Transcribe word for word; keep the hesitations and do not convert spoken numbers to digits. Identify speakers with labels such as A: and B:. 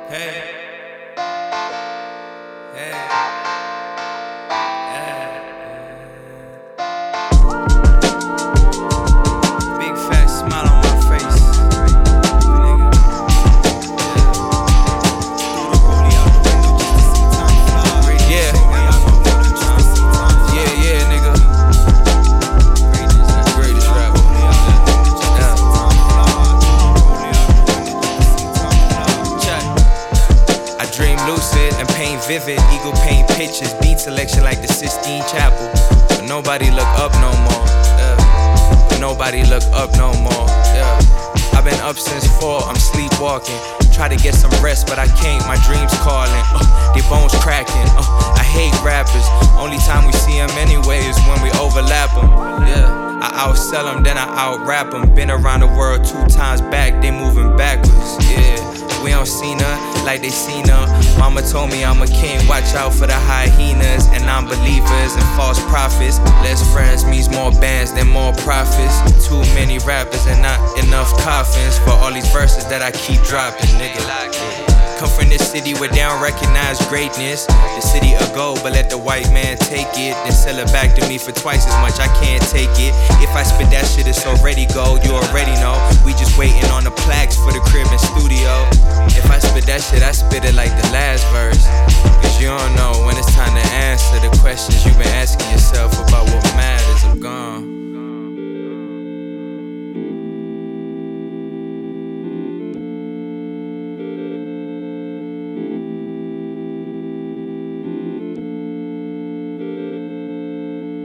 A: Hey, hey, hey. Big fat smile on my face, nigga. Yeah, yeah, yeah, nigga. Greatest rapper. Yeah. Check. I dream lucid and paint vivid, eagle paint pictures, beat selection like the Sistine Chapel. But nobody look up no more. Yeah. But nobody look up no more. Yeah. I've been up since four, I'm sleepwalking. Try to get some rest, but I can't, my dreams calling. Uh, they bones cracking. Uh, I hate rappers. Only time we see them anyway is when we overlap them. Yeah. I outsell them, then I out rap them. Been around the world two times back, they moving backwards. Yeah. We don't see none like they seen her. Mama told me I'm a king, watch out for the hyenas and non-believers and false prophets. Less friends means more bands than more profits. Too many rappers and not enough coffins for all these verses that I keep dropping, nigga. Come from this city where they don't recognize greatness. The city of gold, but let the white man take it, then sell it back to me for twice as much. I can't take it. If I spit that shit, it's already gold. You already know. We just waiting on the plaques for the crib and studio. If I spit that shit, I spit it like the last verse. Cause you don't know when it's time to answer the questions you've been asking yourself about what matters.